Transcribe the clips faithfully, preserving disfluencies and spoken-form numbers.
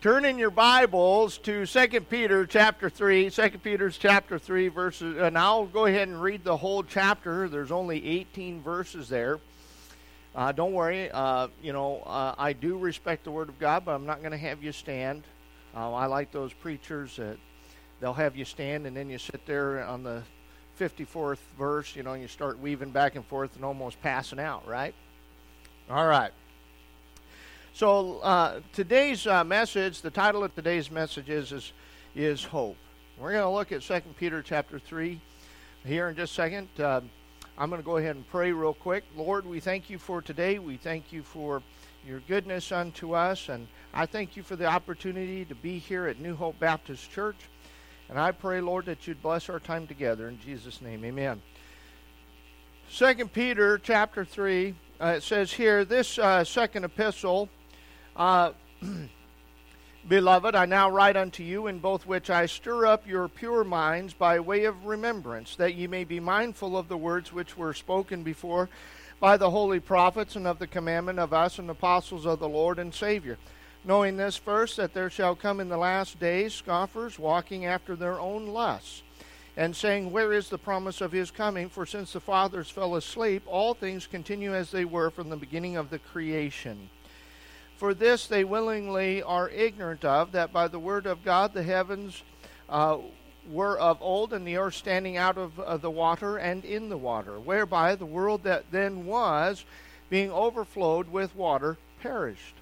Turn in your Bibles to Second Peter chapter three. Second Peter's chapter three verses, and I'll go ahead and read the whole chapter. There's only eighteen verses there. Uh, don't worry, uh, you know, uh, I do respect the Word of God, but I'm not going to have you stand. Uh, I like those preachers that they'll have you stand, and then you sit there on the fifty-fourth verse, you know, and you start weaving back and forth and almost passing out, right? All right. So uh, today's uh, message, the title of today's message is is, is hope. We're going to look at Second Peter chapter three here in just a second. Uh, I'm going to go ahead and pray real quick. Lord, we thank you for today. We thank you for your goodness unto us, and I thank you for the opportunity to be here at New Hope Baptist Church. And I pray, Lord, that you'd bless our time together. In Jesus' name, amen. Second Peter chapter three, uh, it says here, this uh, second epistle, Uh, Beloved, I now write unto you, in both which I stir up your pure minds by way of remembrance, that ye may be mindful of the words which were spoken before by the holy prophets, and of the commandment of us and apostles of the Lord and Savior. Knowing this first, that there shall come in the last days scoffers, walking after their own lusts, and saying, Where is the promise of his coming? For since the fathers fell asleep, all things continue as they were from the beginning of the creation. For this they willingly are ignorant of, that by the word of God the heavens uh, were of old, and the earth standing out of uh, the water and in the water, whereby the world that then was, being overflowed with water, perished.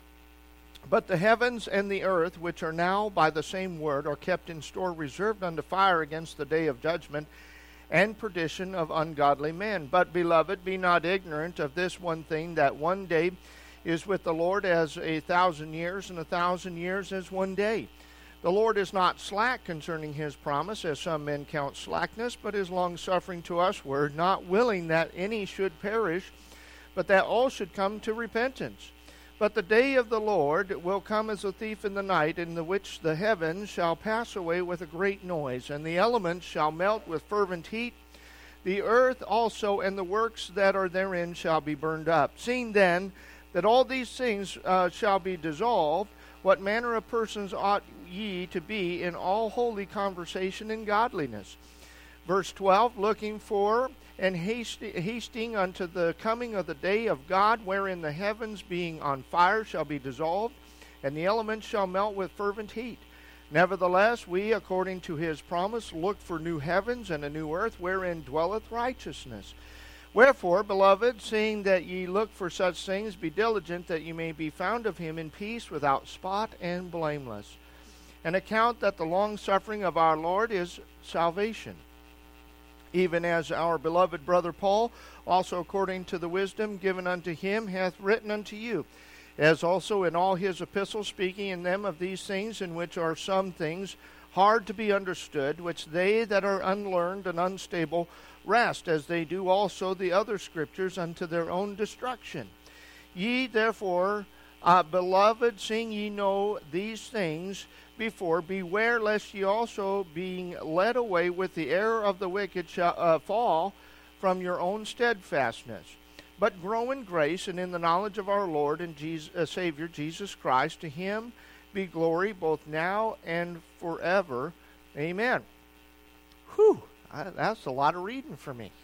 But the heavens and the earth, which are now by the same word, are kept in store, reserved unto fire against the day of judgment and perdition of ungodly men. But, beloved, be not ignorant of this one thing, that one day is with the Lord as a thousand years, and a thousand years as one day. The Lord is not slack concerning his promise, as some men count slackness, but is longsuffering to usward, not willing that any should perish, but that all should come to repentance. But the day of the Lord will come as a thief in the night, in the which the heavens shall pass away with a great noise, and the elements shall melt with fervent heat. The earth also and the works that are therein shall be burned up. Seeing then that all these things uh, shall be dissolved, what manner of persons ought ye to be in all holy conversation and godliness? Verse twelve, looking for and hasty, hasting unto the coming of the day of God, wherein the heavens being on fire shall be dissolved, and the elements shall melt with fervent heat. Nevertheless, we, according to his promise, look for new heavens and a new earth, wherein dwelleth righteousness. Wherefore, beloved, seeing that ye look for such things, be diligent that ye may be found of him in peace, without spot and blameless. And account that the long-suffering of our Lord is salvation. Even as our beloved brother Paul, also according to the wisdom given unto him, hath written unto you, as also in all his epistles, speaking in them of these things, in which are some things hard to be understood, which they that are unlearned and unstable rest, as they do also the other scriptures, unto their own destruction. Ye therefore, uh, beloved, seeing ye know these things before, beware lest ye also, being led away with the error of the wicked, shall uh, fall from your own steadfastness. But grow in grace and in the knowledge of our Lord and Jesus, uh, Savior Jesus Christ. To him be glory both now and forever. Amen. Whew. I, that's a lot of reading for me.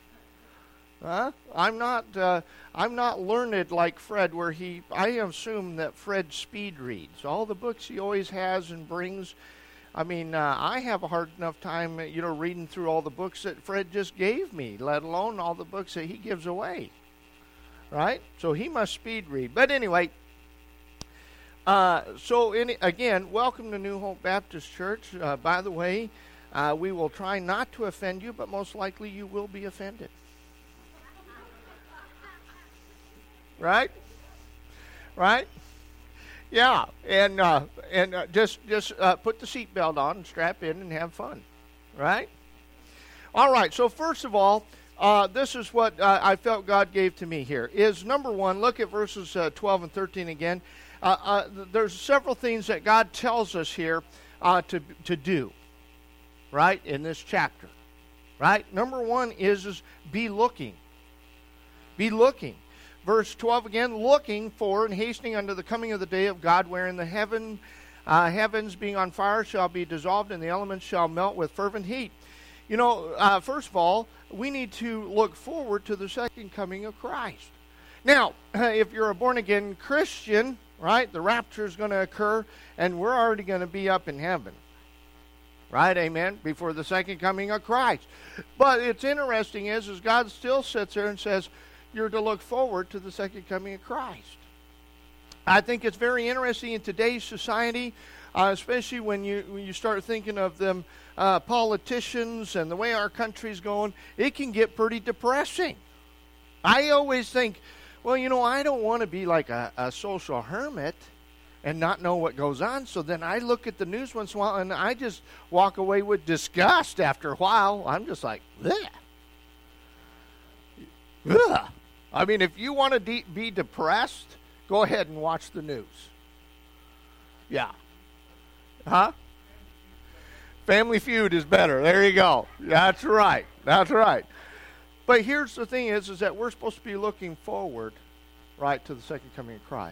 Huh? I'm not. Uh, I'm not learned like Fred, where he. I assume that Fred speed reads all the books he always has and brings. I mean, uh, I have a hard enough time, you know, reading through all the books that Fred just gave me, let alone all the books that he gives away. Right? So he must speed read. But anyway. Uh, so in, again, welcome to New Hope Baptist Church. Uh, by the way. Uh, we will try not to offend you, but most likely you will be offended. Right? Right? Yeah. And uh, and uh, just just uh, put the seatbelt on and strap in and have fun. Right? All right. So first of all, uh, this is what uh, I felt God gave to me here. Is number one, look at verses uh, twelve and thirteen again. Uh, uh, there's several things that God tells us here uh, to to do. Right, in this chapter. Right? Number one is, is be looking. Be looking. Verse twelve again, looking for and hastening unto the coming of the day of God, wherein the heaven Uh, heavens being on fire shall be dissolved, and the elements shall melt with fervent heat. You know, uh, first of all, we need to look forward to the second coming of Christ. Now, if you're a born-again Christian, right, the rapture is going to occur, and we're already going to be up in heaven. Right, amen, before the second coming of Christ. But it's interesting is, is God still sits there and says, you're to look forward to the second coming of Christ. I think it's very interesting in today's society, uh, especially when you when you start thinking of them uh, politicians and the way our country's going, it can get pretty depressing. I always think, well, you know, I don't want to be like a, a social hermit and not know what goes on. So then I look at the news once in a while, and I just walk away with disgust after a while. I'm just like, ugh. Ugh. I mean, if you want to de- be depressed, go ahead and watch the news. Yeah. Huh? Family Feud is better. There you go. That's right. That's right. But here's the thing is, is that we're supposed to be looking forward, right, to the second coming of Christ.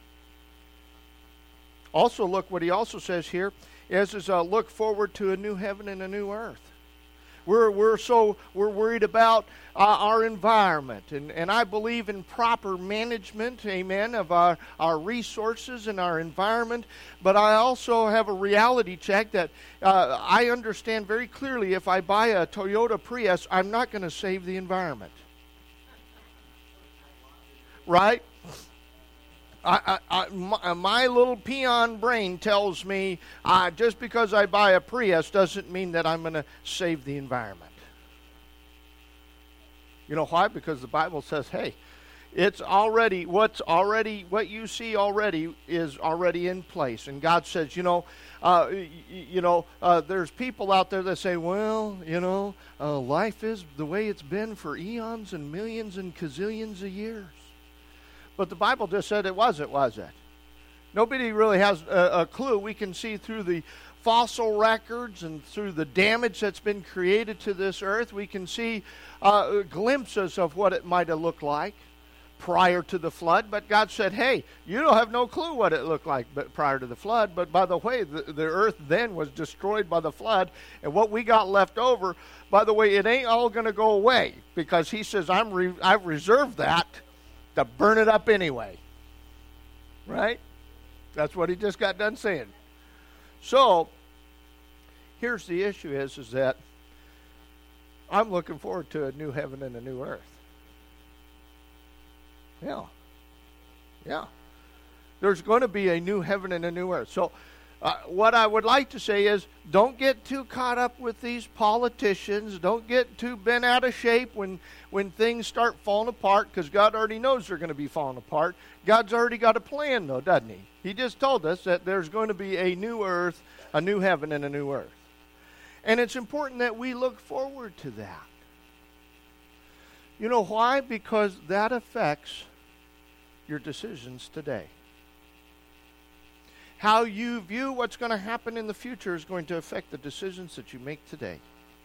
Also, look, what he also says here is, is uh, look forward to a new heaven and a new earth. We're we're so we're worried about uh, our environment, and, and I believe in proper management, amen, of our, our resources and our environment. But I also have a reality check that uh, I understand very clearly. If I buy a Toyota Prius, I'm not going to save the environment, right? I, I, I, my, my little peon brain tells me uh, just because I buy a Prius doesn't mean that I'm going to save the environment. You know why? Because the Bible says, hey, it's already, what's already, what you see already is already in place. And God says, you know, uh, you, you know, uh, there's people out there that say, well, you know, uh, life is the way it's been for eons and millions and gazillions of years. But the Bible just said it wasn't, was it? Nobody really has a, a clue. We can see through the fossil records and through the damage that's been created to this earth, we can see uh, glimpses of what it might have looked like prior to the flood. But God said, hey, you don't have no clue what it looked like but prior to the flood. But by the way, the, the earth then was destroyed by the flood. And what we got left over, by the way, it ain't all going to go away. Because he says, I'm re- I've reserved that to burn it up anyway. Right? That's what he just got done saying. So, here's the issue is, is that I'm looking forward to a new heaven and a new earth. Yeah. Yeah. There's going to be a new heaven and a new earth. So, uh, what I would like to say is, don't get too caught up with these politicians. Don't get too bent out of shape when, when things start falling apart, because God already knows they're going to be falling apart. God's already got a plan, though, doesn't he? He just told us that there's going to be a new earth, a new heaven, and a new earth. And it's important that we look forward to that. You know why? Because that affects your decisions today. How you view what's going to happen in the future is going to affect the decisions that you make today.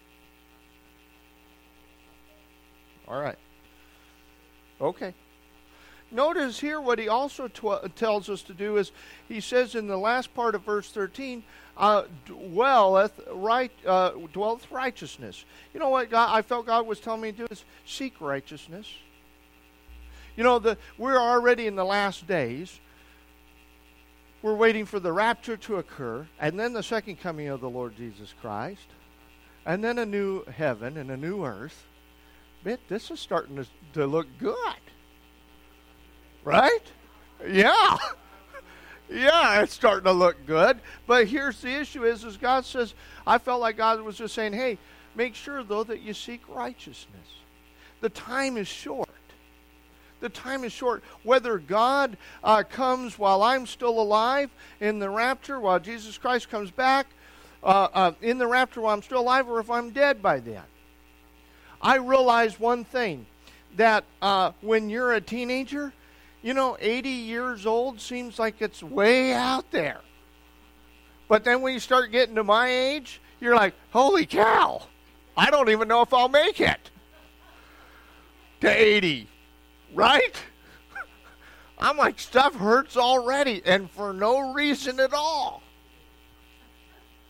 All right. Okay. Notice here what he also tw- tells us to do is, he says in the last part of verse thirteen, uh, dwelleth right, uh, dwelleth righteousness. You know what God, I felt God was telling me to do is seek righteousness. You know, the, we're already in the last days. We're waiting for the rapture to occur, and then the second coming of the Lord Jesus Christ, and then a new heaven and a new earth. Man, this is starting to, to look good. Right? Yeah. Yeah, it's starting to look good. But here's the issue is, is God says, I felt like God was just saying, hey, make sure, though, that you seek righteousness. The time is short. The time is short. Whether God uh, comes while I'm still alive in the rapture, while Jesus Christ comes back uh, uh, in the rapture while I'm still alive, or if I'm dead by then. I realize one thing, that uh, when you're a teenager, you know, eighty years old seems like it's way out there. But then when you start getting to my age, you're like, holy cow, I don't even know if I'll make it to eighty. Right? I'm like, stuff hurts already, and for no reason at all.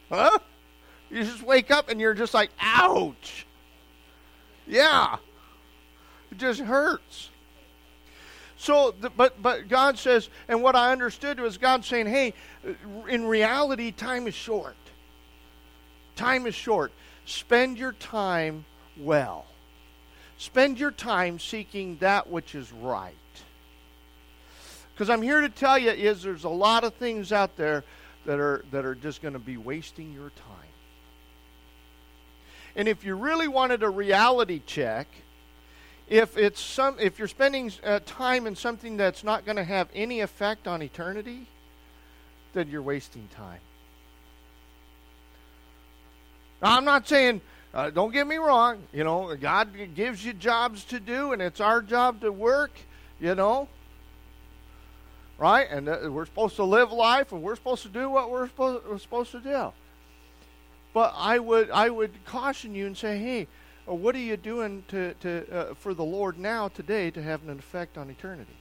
Huh? You just wake up and you're just like, ouch. Yeah. It just hurts. So, the, but but God says, and what I understood was God saying, hey, in reality, time is short. Time is short. Spend your time well. Spend your time seeking that which is right. Because I'm here to tell you is there's a lot of things out there that are that are just going to be wasting your time. And if you really wanted a reality check, if it's some, if you're spending uh, time in something that's not going to have any effect on eternity, then you're wasting time. Now, I'm not saying, uh, don't get me wrong, you know, God gives you jobs to do, and it's our job to work, you know, right? And uh, we're supposed to live life, and we're supposed to do what we're supposed, we're supposed to do. But I would, I would caution you and say, hey, what are you doing to, to uh, for the Lord now, today, to have an effect on eternity?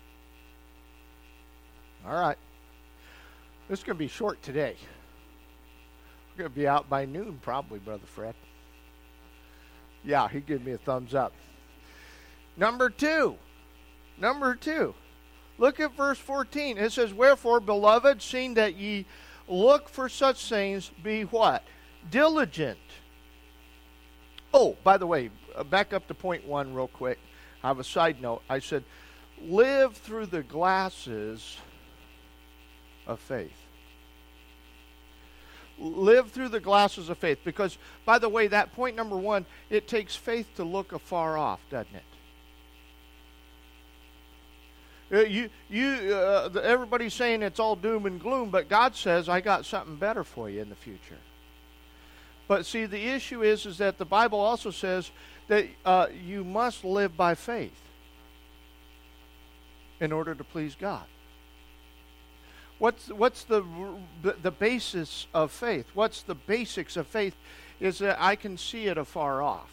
All right. This is going to be short today. We're going to be out by noon, probably, Brother Fred. Yeah, he gave me a thumbs up. Number two. Number two. Look at verse fourteen. It says, wherefore, beloved, seeing that ye look for such things, be what? Diligent. Oh, by the way, back up to point one real quick. I have a side note. I said, live through the glasses of faith. Live through the glasses of faith. Because, by the way, that point number one, it takes faith to look afar off, doesn't it? Uh, you, you, uh, everybody's saying it's all doom and gloom, but God says, I got something better for you in the future. But see, the issue is, is that the Bible also says that uh, you must live by faith in order to please God. What's what's the the basis of faith? What's the basics of faith? Is that I can see it afar off.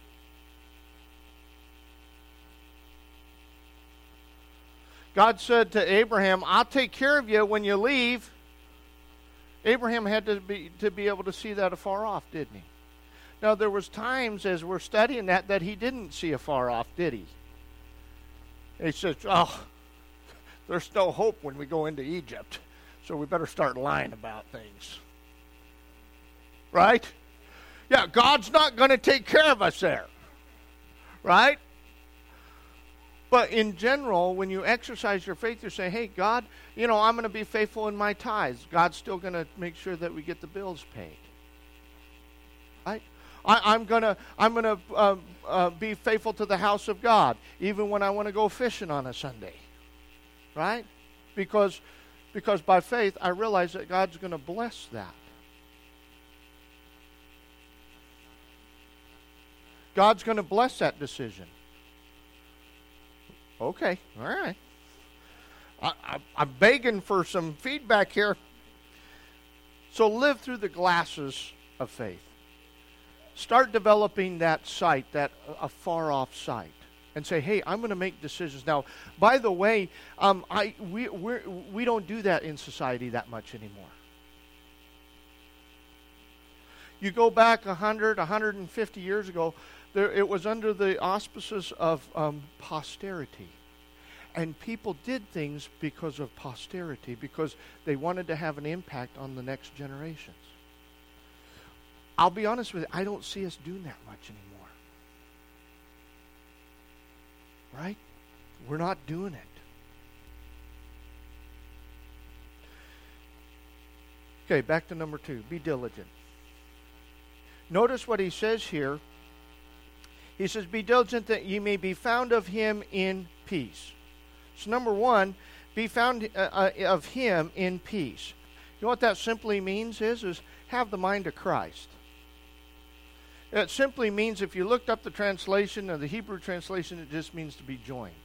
God said to Abraham, I'll take care of you when you leave. Abraham had to be to be able to see that afar off, didn't he? Now, there was times as we're studying that that he didn't see afar off, did he? He says, oh, there's no hope when we go into Egypt, so we better start lying about things. Right? Yeah, God's not going to take care of us there. Right? But in general, when you exercise your faith, you're saying, hey, God, you know, I'm going to be faithful in my tithes. God's still going to make sure that we get the bills paid. Right? I, I'm going to I'm going to uh, uh, be faithful to the house of God, even when I want to go fishing on a Sunday. Right? Because, because by faith, I realize that God's going to bless that. God's going to bless that decision. Okay, all right. I, I, I'm begging for some feedback here. So live through the glasses of faith. Start developing that sight, that a far off sight, and say, "Hey, I'm going to make decisions now." By the way, um, I we we're, we don't do that in society that much anymore. You go back one hundred, one hundred fifty years ago. There, it was under the auspices of um, posterity. And people did things because of posterity, because they wanted to have an impact on the next generations. I'll be honest with you, I don't see us doing that much anymore. Right? We're not doing it. Okay, back to number two. Be diligent. Notice what he says here. He says, be diligent that ye may be found of him in peace. So number one, be found uh, uh, of him in peace. You know what that simply means is, is have the mind of Christ. It simply means, if you looked up the translation, or the Hebrew translation, it just means to be joined.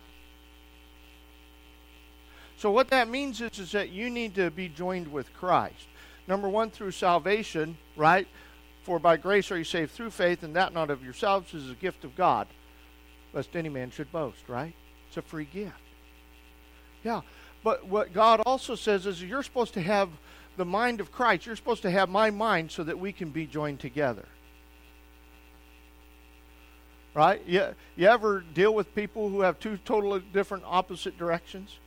So what that means is, is that you need to be joined with Christ. Number one, through salvation, right? For by grace are you saved through faith, and that not of yourselves is a gift of God, lest any man should boast, right? It's a free gift. Yeah, but what God also says is you're supposed to have the mind of Christ. You're supposed to have my mind so that we can be joined together. Right? You, you ever deal with people who have two totally different opposite directions?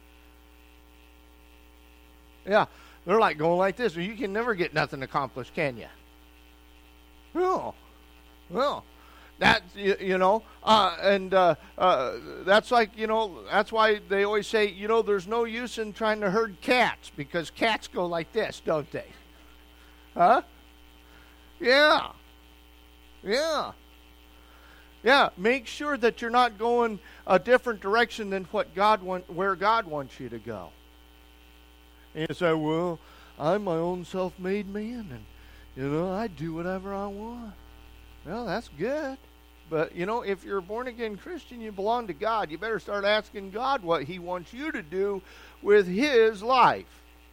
Yeah. They're like going like this. You can never get nothing accomplished, can you? No. No. That, you, you know, uh, and uh, uh, that's like, you know, that's why they always say, you know, there's no use in trying to herd cats, because cats go like this, don't they? Huh? Yeah. Yeah. Yeah, make sure that you're not going a different direction than what God want, where God wants you to go. And you say, well, I'm my own self-made man, and, you know, I do whatever I want. Well, that's good. But, you know, if you're a born-again Christian, you belong to God. You better start asking God what He wants you to do with His life.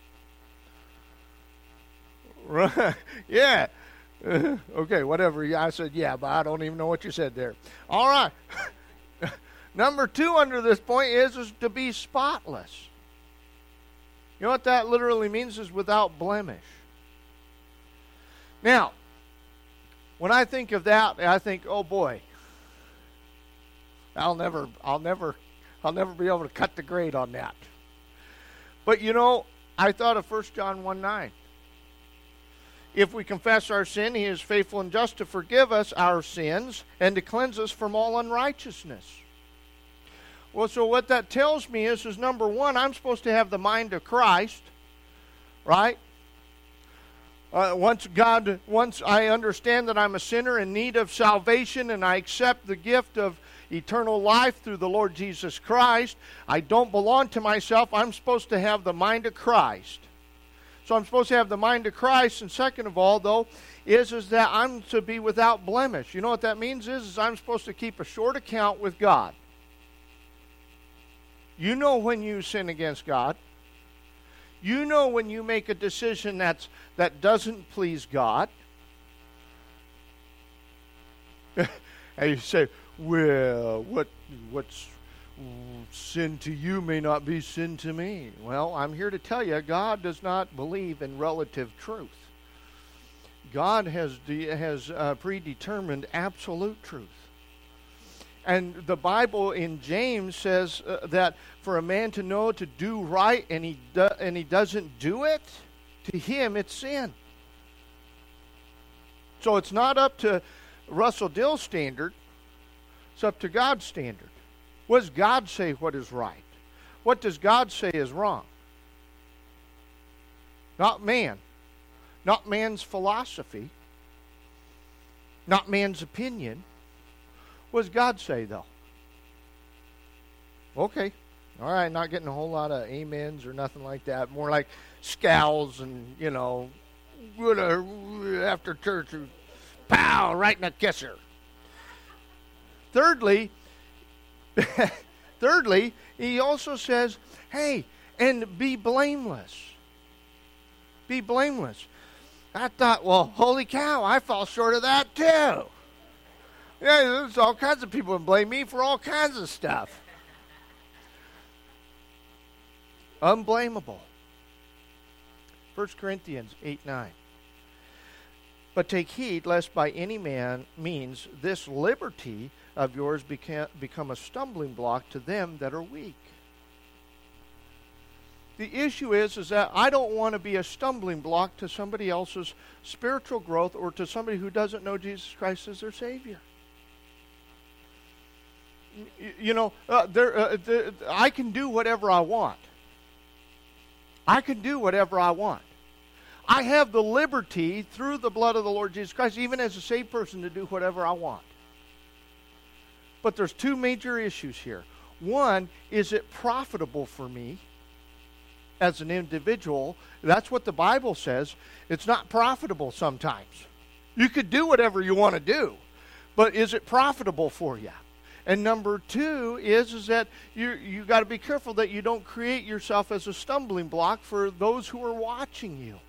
Right? Yeah. Okay, whatever. I said, yeah, but I don't even know what you said there. All right. Number two under this point is, is to be spotless. You know what that literally means? Is without blemish. Now, when I think of that, I think, oh boy, I'll never, I'll never, I'll never be able to cut the grade on that. But you know, I thought of First John one nine. If we confess our sin, He is faithful and just to forgive us our sins and to cleanse us from all unrighteousness. Well, so what that tells me is, is number one, I'm supposed to have the mind of Christ, right? Uh, once God, once I understand that I'm a sinner in need of salvation and I accept the gift of eternal life through the Lord Jesus Christ, I don't belong to myself. I'm supposed to have the mind of Christ. So I'm supposed to have the mind of Christ. And second of all, though, is, is that I'm to be without blemish. You know what that means is, is I'm supposed to keep a short account with God. You know when you sin against God. You know when you make a decision that's, that doesn't please God. And you say, well, what what's sin to you may not be sin to me. Well, I'm here to tell you, God does not believe in relative truth. God has de- has uh, predetermined absolute truth. And the Bible in James says uh, that for a man to know to do right and he do- and he doesn't do it, to him it's sin. So it's not up to Russell Dill's standard. It's up to God's standard. What does God say what is right? What does God say is wrong? Not man. Not man's philosophy. Not man's opinion. What does God say, though? Okay. All right, not getting a whole lot of amens or nothing like that. More like scowls and, you know, after church, pow, right in the kisser. Thirdly, thirdly, he also says, hey, and be blameless. Be blameless. I thought, well, holy cow, I fall short of that too. Yeah, there's all kinds of people who blame me for all kinds of stuff. Unblameable. First Corinthians eight nine. But take heed lest by any man means this liberty of yours beca- become a stumbling block to them that are weak. The issue is, is that I don't want to be a stumbling block to somebody else's spiritual growth or to somebody who doesn't know Jesus Christ as their Savior. You, you know, uh, there, uh, there, I can do whatever I want. I can do whatever I want. I have the liberty through the blood of the Lord Jesus Christ, even as a saved person, to do whatever I want. But there's two major issues here. One, is it profitable for me as an individual? That's what the Bible says. It's not profitable sometimes. You could do whatever you want to do, but is it profitable for you? And number two is, is that you you got to be careful that you don't create yourself as a stumbling block for those who are watching you.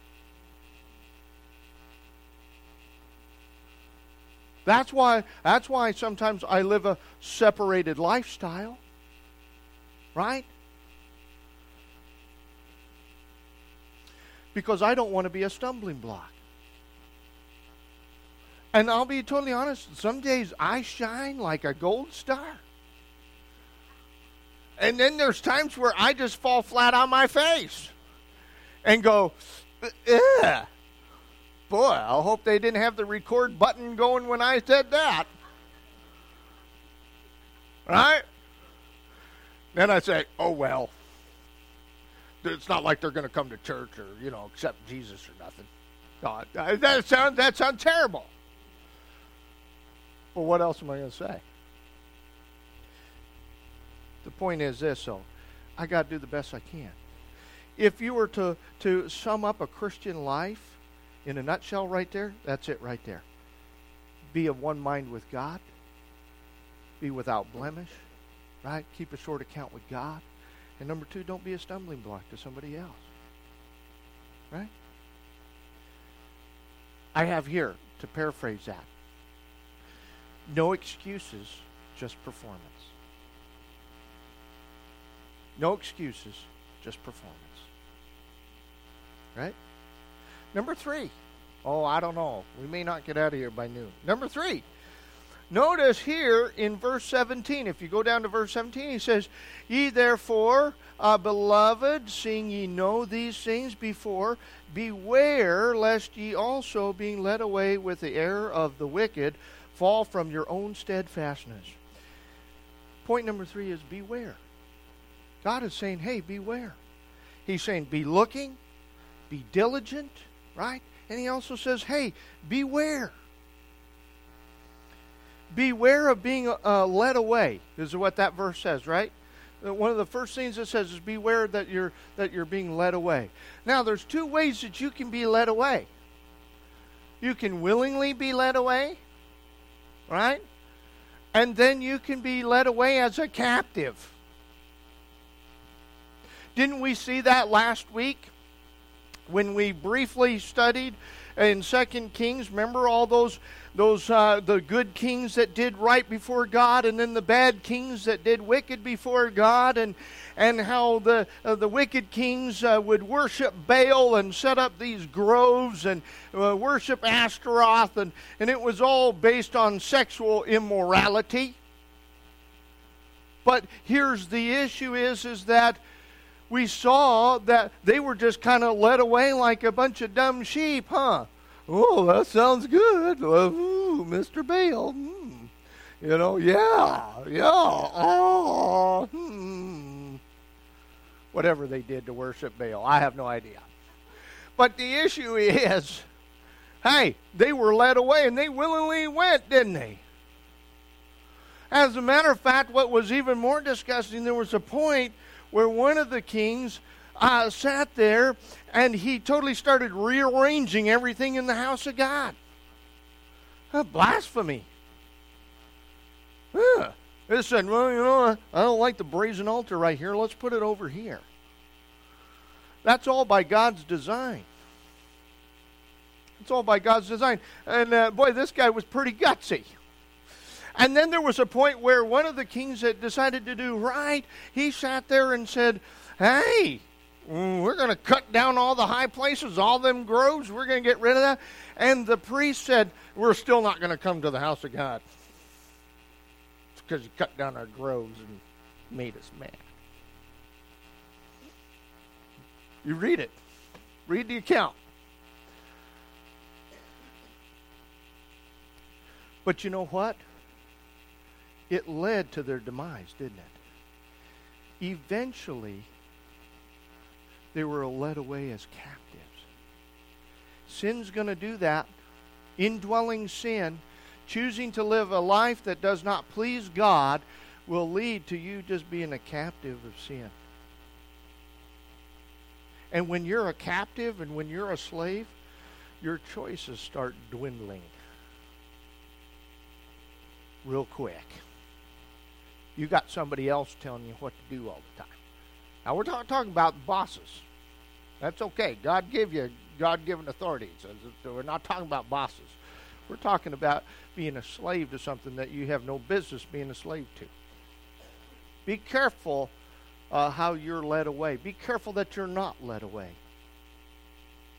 That's why, that's why sometimes I live a separated lifestyle. Right? because I don't want to be a stumbling block. And I'll be totally honest, some days I shine like a gold star. And then there's times where I just fall flat on my face and go, ugh. Boy, I hope they didn't have the record button going when I said that. Right? Then I say, oh, well, it's not like they're going to come to church or, you know, accept Jesus or nothing. God, that sounds, that sounds terrible. Well, what else am I going to say? The point is this, though. I got to do the best I can. If you were to, to sum up a Christian life in a nutshell right there, that's it right there. Be of one mind with God. Be without blemish. Right? Keep a short account with God. And number two, don't be a stumbling block to somebody else. Right? I have here, to paraphrase that, no excuses, just performance. No excuses, just performance. Right? Number three. Oh, I don't know. We may not get out of here by noon. Number three. Notice here in verse seventeen, if you go down to verse seventeen, he says, Ye therefore, uh, beloved, seeing ye know these things before, beware lest ye also, being led away with the error of the wicked, fall from your own steadfastness. Point number three is beware. God is saying, hey, beware. He's saying, be looking, be diligent, right? And he also says, hey, beware. Beware of being uh, led away, is what that verse says, right? One of the first things it says is beware that you're that you're being led away. Now, there's two ways that you can be led away. You can willingly be led away, right? And then you can be led away as a captive. Didn't we see that last week when we briefly studied in Second Kings? Remember all those those uh, the good kings that did right before God, and then the bad kings that did wicked before God, and and how the uh, the wicked kings uh, would worship Baal and set up these groves and uh, worship Ashtaroth, and and it was all based on sexual immorality. But here's the issue: is is that we saw that they were just kind of led away like a bunch of dumb sheep, huh? Oh, that sounds good. Ooh, Mister Baal. Hmm. You know, yeah, yeah. Oh, hmm. Whatever they did to worship Baal, I have no idea. But the issue is, hey, they were led away and they willingly went, didn't they? As a matter of fact, what was even more disgusting, there was a point where one of the kings uh, sat there and he totally started rearranging everything in the house of God. Uh, blasphemy. Yeah. They said, well, you know, I don't like the brazen altar right here. Let's put it over here. That's all by God's design. It's all by God's design. And uh, boy, this guy was pretty gutsy. And then there was a point where one of the kings that decided to do right, he sat there and said, hey, we're going to cut down all the high places, all them groves. We're going to get rid of that. And the priest said, we're still not going to come to the house of God. It's because you cut down our groves and made us mad. You read it. Read the account. But you know what? It led to their demise, didn't it? Eventually, they were led away as captives. Sin's going to do that. Indwelling sin, choosing to live a life that does not please God, will lead to you just being a captive of sin. And when you're a captive and when you're a slave, your choices start dwindling real quick. You got somebody else telling you what to do all the time. Now, we're talk, talking about bosses. That's okay. God gave you God-given authorities. So we're not talking about bosses. We're talking about being a slave to something that you have no business being a slave to. Be careful uh, how you're led away. Be careful that you're not led away.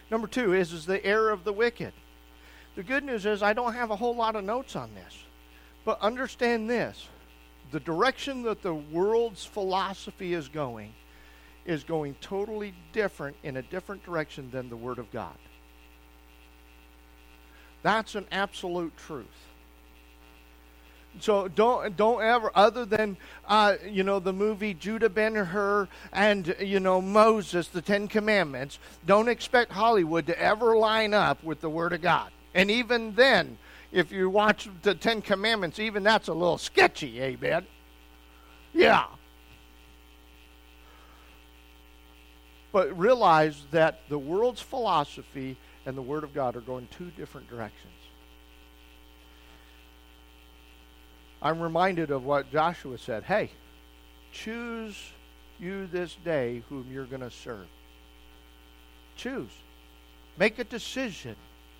Number two is, is the error of the wicked. The good news is I don't have a whole lot of notes on this. But understand this. The direction that the world's philosophy is going is going totally different, in a different direction than the Word of God. That's an absolute truth. So don't don't ever, other than uh, you know the movie Judah Ben-Hur and you know Moses, the Ten Commandments, don't expect Hollywood to ever line up with the Word of God. And even then, if you watch the Ten Commandments, even that's a little sketchy, amen? Yeah. But realize that the world's philosophy and the Word of God are going two different directions. I'm reminded of what Joshua said. Hey, choose you this day whom you're going to serve. Choose. Make a decision.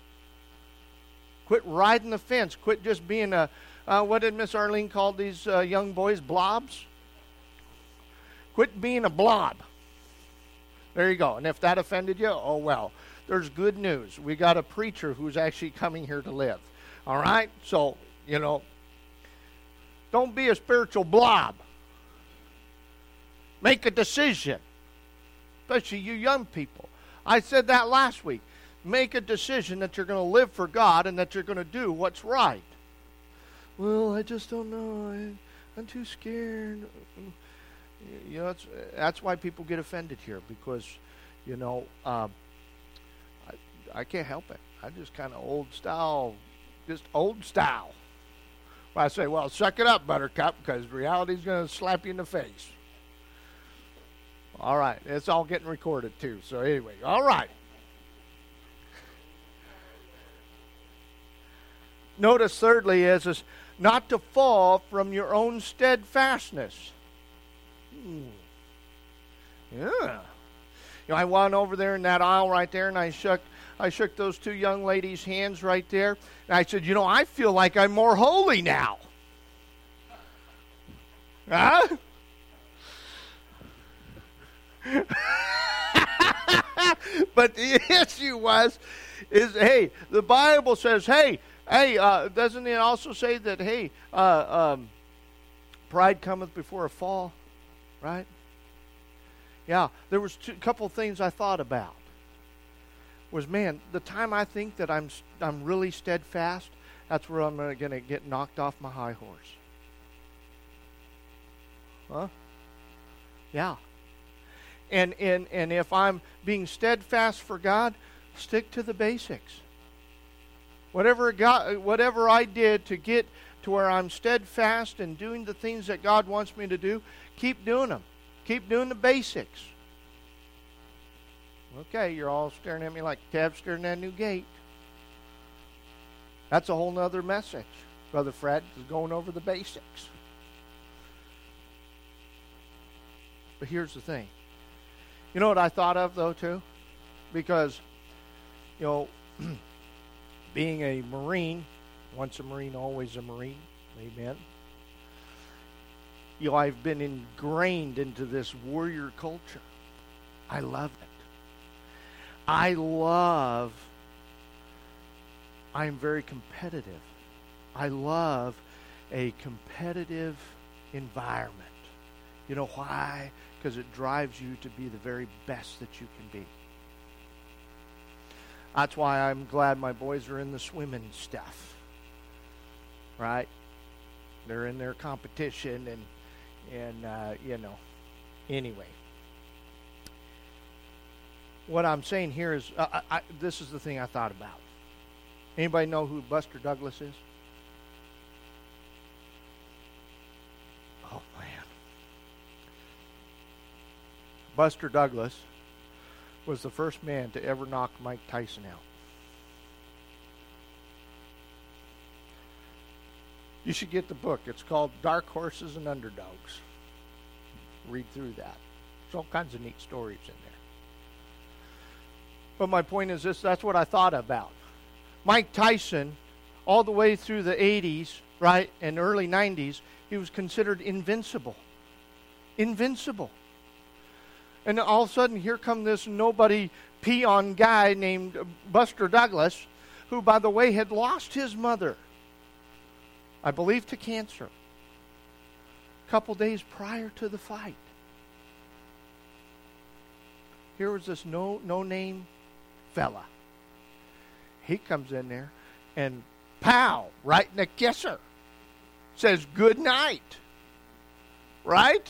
Quit riding the fence. Quit just being a, uh, what did Miss Arlene call these uh, young boys? Blobs? Quit being a blob. There you go. And if that offended you, oh well. There's good news. We got a preacher who's actually coming here to live. All right? So, you know, don't be a spiritual blob. Make a decision. Especially you young people. I said that last week. Make a decision that you're going to live for God and that you're going to do what's right. Well, I just don't know. I, I'm too scared. You know, that's, that's why people get offended here, because, you know, um, I, I can't help it. I just kind of old style, just old style. Well, I say, well, suck it up, Buttercup, because reality's going to slap you in the face. All right. It's all getting recorded, too. So anyway, all right. Notice, thirdly, is, is not to fall from your own steadfastness. Hmm. Yeah. You know, I went over there in that aisle right there, and I shook I shook those two young ladies' hands right there. And I said, you know, I feel like I'm more holy now. Huh? But the issue was, is, hey, the Bible says, hey, hey, uh, doesn't it also say that, hey, uh, um, pride cometh before a fall, right? Yeah, there was a couple of things I thought about. Was, man, the time I think that I'm I'm really steadfast, that's where I'm going to get knocked off my high horse. Huh? Yeah. And, and, and if I'm being steadfast for God, stick to the basics. Whatever God, whatever I did to get to where I'm steadfast and doing the things that God wants me to do, keep doing them. Keep doing the basics. Okay, you're all staring at me like Tab staring at a new gate. That's a whole nother message. Brother Fred is going over the basics. But here's the thing. You know what I thought of, though, too? Because, you know, being a Marine, once a Marine, always a Marine. Amen. You know, I've been ingrained into this warrior culture. I love it. I love, I'm very competitive. I love a competitive environment. You know why? Because it drives you to be the very best that you can be. That's why I'm glad my boys are in the swimming stuff. Right? They're in their competition and, and uh, you know, anyway. What I'm saying here is, uh, I, I, this is the thing I thought about. Anybody know who Buster Douglas is? Oh, man. Buster Douglas was the first man to ever knock Mike Tyson out. You should get the book. It's called Dark Horses and Underdogs. Read through that. There's all kinds of neat stories in there. But my point is this, that's what I thought about. Mike Tyson, all the way through the eighties, right, and early nineties, he was considered invincible. Invincible. And all of a sudden, here come this nobody peon guy named Buster Douglas, who, by the way, had lost his mother, I believe, to cancer, a couple days prior to the fight. Here was this no no name fella. He comes in there and pow, right in the kisser. Says good night. Right?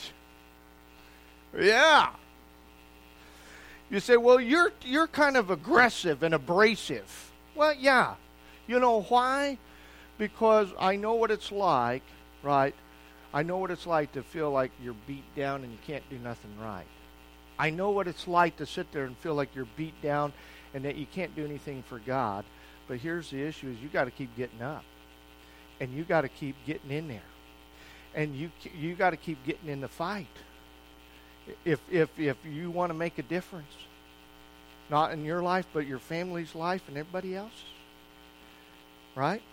Yeah. You say, well, you're you're kind of aggressive and abrasive. Well, yeah. You know why? Because I know what it's like, right? I know what it's like to feel like you're beat down and you can't do nothing right. I know what it's like to sit there and feel like you're beat down and that you can't do anything for God. But here's the issue is you got to keep getting up. And you got to keep getting in there. And you you got to keep getting in the fight. If if if you want to make a difference, not in your life, but your family's life and everybody else's. Right?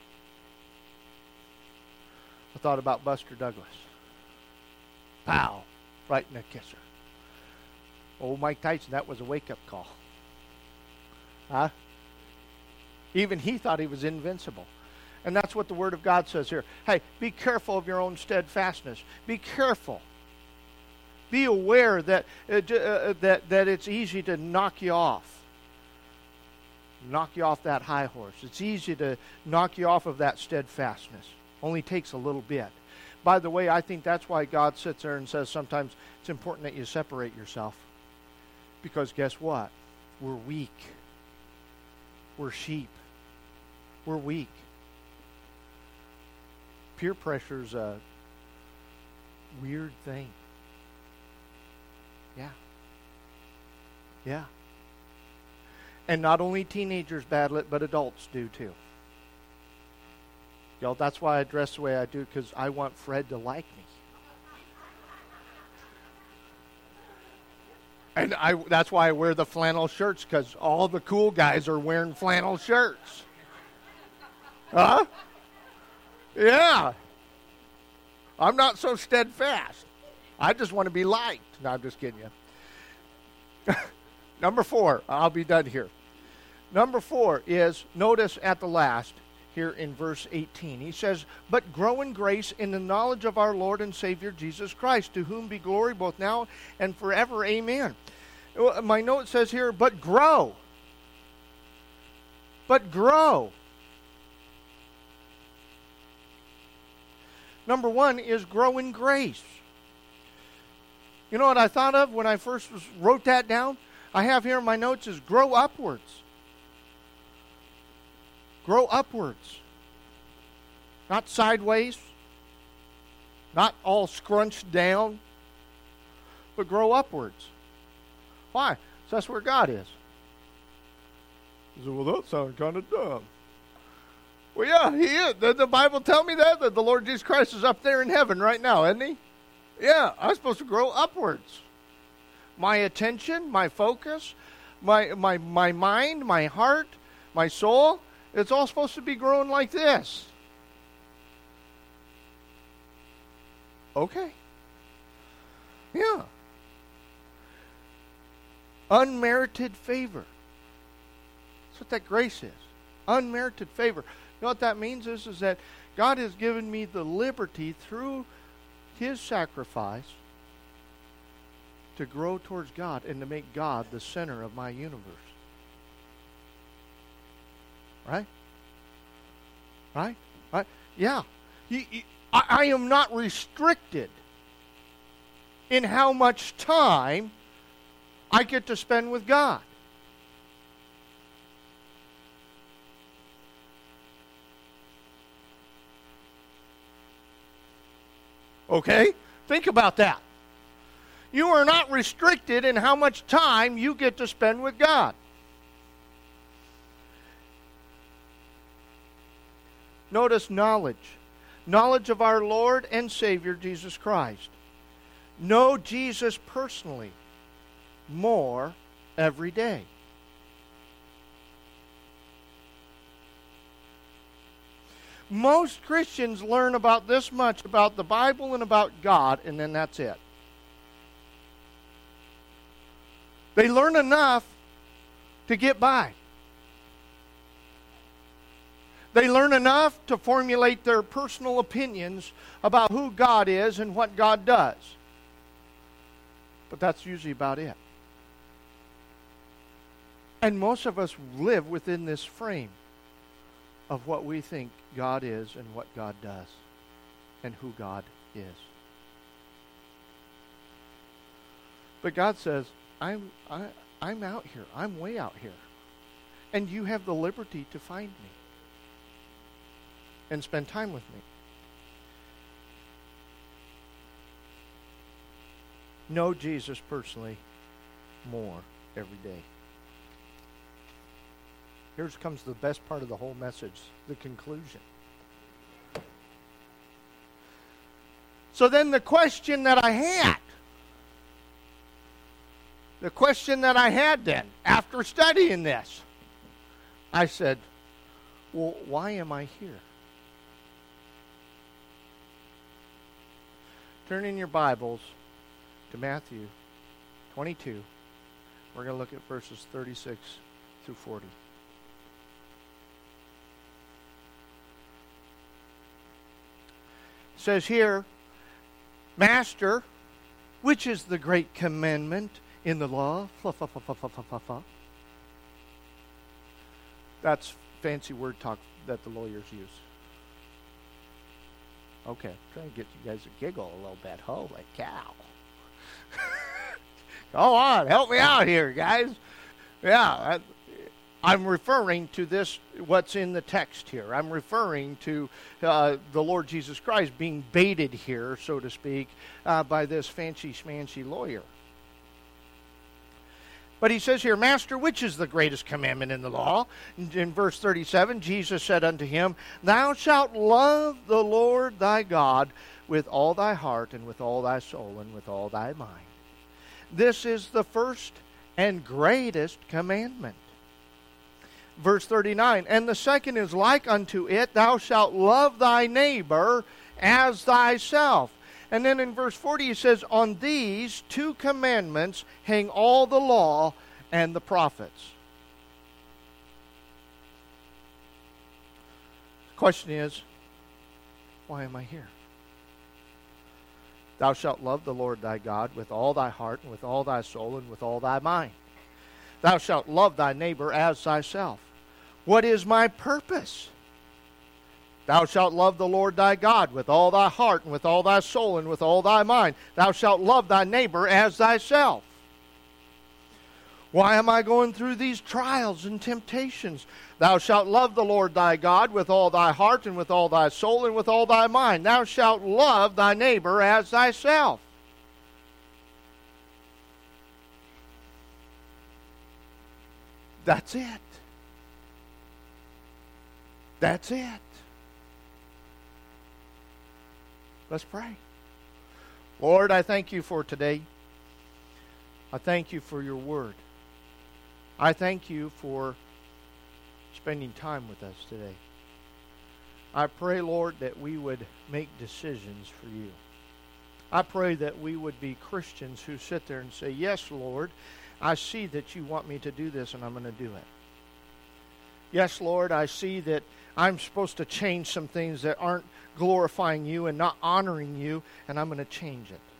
I thought about Buster Douglas. Pow! Right in the kisser. Old Mike Tyson, that was a wake-up call. Huh? Even he thought he was invincible. And that's what the Word of God says here. Hey, be careful of your own steadfastness. Be careful. Be aware that uh, uh, that that it's easy to knock you off. Knock you off that high horse. It's easy to knock you off of that steadfastness. Only takes a little bit. By the way, I think that's why God sits there and says sometimes it's important that you separate yourself. Because guess what? We're weak. We're sheep. We're weak. Peer pressure is a weird thing. Yeah. Yeah. And not only teenagers battle it, but adults do too. Y'all, that's why I dress the way I do, because I want Fred to like me. And I, that's why I wear the flannel shirts, because all the cool guys are wearing flannel shirts. Huh? Yeah. I'm not so steadfast. I just want to be liked. No, I'm just kidding you. Number four, I'll be done here. Number four is, notice at the last, here in verse eighteen. He says, but grow in grace in the knowledge of our Lord and Savior Jesus Christ, to whom be glory both now and forever. Amen. My note says here, but grow. But grow. Number one is grow in grace. You know what I thought of when I first was, wrote that down? I have here in my notes is grow upwards. Grow upwards. Not sideways. Not all scrunched down. But grow upwards. Why? So that's where God is. You say, well, that sounds kind of dumb. Well, yeah, he is. Does the Bible tell me that? That the Lord Jesus Christ is up there in heaven right now, isn't he? Yeah, I'm supposed to grow upwards. My attention, my focus, my my my mind, my heart, my soul, it's all supposed to be growing like this. Okay. Yeah. Unmerited favor. That's what that grace is. Unmerited favor. You know what that means is, is that God has given me the liberty through His sacrifice to grow towards God and to make God the center of my universe. Right? Right? Right? Yeah. He, he, I, I am not restricted in how much time I get to spend with God. Okay? Think about that. You are not restricted in how much time you get to spend with God. Notice knowledge. Knowledge of our Lord and Savior, Jesus Christ. Know Jesus personally more every day. Most Christians learn about this much about the Bible and about God, and then that's it. They learn enough to get by. They learn enough to formulate their personal opinions about who God is and what God does. But that's usually about it. And most of us live within this frame of what we think God is and what God does and who God is. But God says, I'm, I, I'm out here. I'm way out here. And you have the liberty to find me and spend time with me. Know Jesus personally more every day. Here comes the best part of the whole message, the conclusion. So then the question that I had, the question that I had then, after studying this, I said, well, why am I here? Turn in your Bibles to Matthew twenty-two. We're going to look at verses thirty-six through forty. It says here, Master, which is the great commandment in the law? Fluff, fluff, fluff, fluff, fluff, fluff, fluff. That's fancy word talk that the lawyers use. Okay, trying to get you guys to giggle a little bit. Holy cow. Go on, help me out here, guys. Yeah, I, I'm referring to this, what's in the text here. I'm referring to uh, the Lord Jesus Christ being baited here, so to speak, uh, by this fancy-schmancy lawyer. But he says here, Master, which is the greatest commandment in the law? In, in verse thirty-seven, Jesus said unto him, Thou shalt love the Lord thy God with all thy heart and with all thy soul and with all thy mind. This is the first and greatest commandment. Verse thirty-nine, And the second is like unto it, Thou shalt love thy neighbor as thyself. And then in verse forty he says, On these two commandments hang all the law and the prophets. The question is, why am I here? Thou shalt love the Lord thy God with all thy heart and with all thy soul and with all thy mind. Thou shalt love thy neighbor as thyself. What is my purpose? Thou shalt love the Lord thy God with all thy heart and with all thy soul and with all thy mind. Thou shalt love thy neighbor as thyself. Why am I going through these trials and temptations? Thou shalt love the Lord thy God with all thy heart and with all thy soul and with all thy mind. Thou shalt love thy neighbor as thyself. That's it. That's it. Let's pray. Lord, I thank you for today. I thank you for your word. I thank you for spending time with us today. I pray, Lord, that we would make decisions for you. I pray that we would be Christians who sit there and say, Yes, Lord, I see that you want me to do this and I'm going to do it. Yes, Lord, I see that I'm supposed to change some things that aren't glorifying you and not honoring you, and I'm going to change it.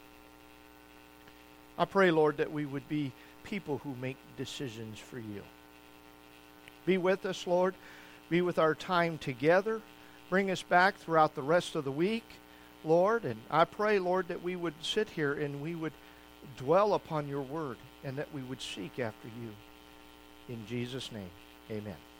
I pray, Lord, that we would be people who make decisions for you. Be with us, Lord. Be with our time together. Bring us back throughout the rest of the week, Lord. And I pray, Lord, that we would sit here and we would dwell upon your word and that we would seek after you. In Jesus' name, amen.